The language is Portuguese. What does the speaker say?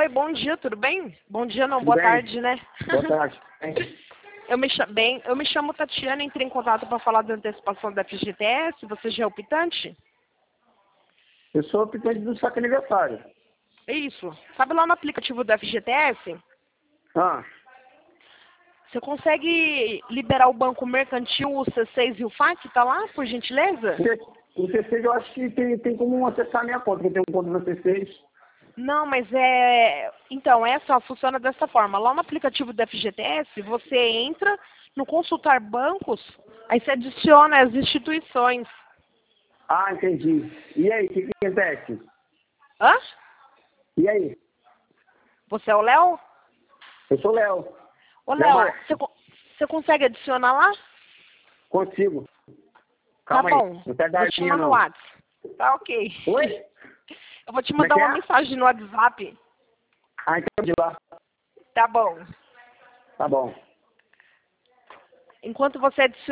Oi, bom dia, tudo bem? Bom dia não, Tudo boa bem? tarde, né? Boa tarde. Eu me chamo Tatiana, entrei em contato para falar da antecipação da FGTS, você já é optante? Eu sou optante do saque aniversário. É isso. Sabe lá no aplicativo da FGTS? Ah, Você consegue liberar o Banco Mercantil, o C6 e o FAQ? Tá lá, por gentileza? o C6 eu acho que tem como acessar a minha conta, eu tenho um conta no C6. Não, mas é... Então, essa funciona dessa forma. Lá no aplicativo da FGTS, você entra no consultar bancos, aí você adiciona as instituições. Ah, entendi. E aí, o que acontece? Hã? E aí? Você é o Léo? Eu sou o Léo. Ô, Léo Léo, Marques. você consegue adicionar lá? Consigo. Tá Calma aí. bom. Não pega a Vou te linha, chamar no não. WhatsApp. Tá ok. Oi? Eu vou te Como é mandar que uma é? mensagem no WhatsApp. Ah, então de lá. Tá bom. Tá bom. Enquanto você adiciona